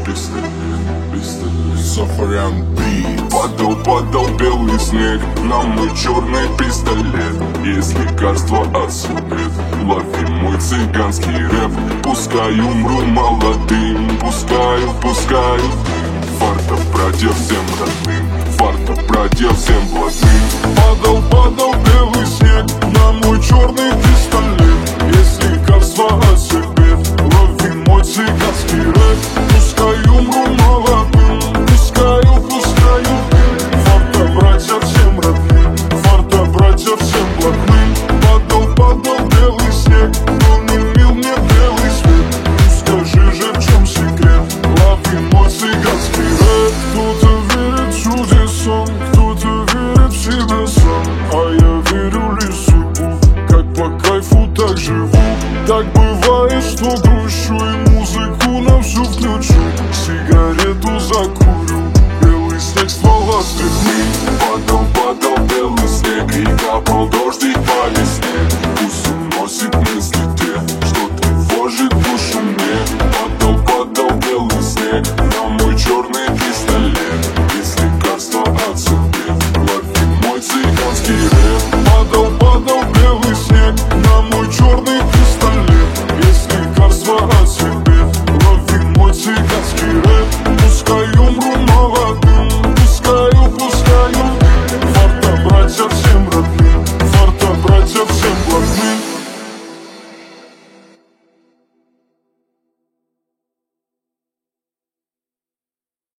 пистолет. Сафарян Битс. Падал белый снег на мой черный пистолет. Есть лекарство от судеб, лови мой цыганский рэп. Пускай умру молодым, пускаю фарта братья всем родным, фарта братья всем блатным. Падал белый снег на мой черный пистолет. Есть лекарство от судеб, лови мой цыганский рэп. Пускай умру молодым, пускаю фарта братья всем родным, фарта братья всем блатным. Падал белый снег, но не мил мне белый свет. Ну скажи же, в чем секрет, лови мой цыганский рэп. Кто-то верит в чудеса, кто-то верит в себя сам, а я верю лишь в судьбу, как по кайфу, так живу. Так бывает, что грущу и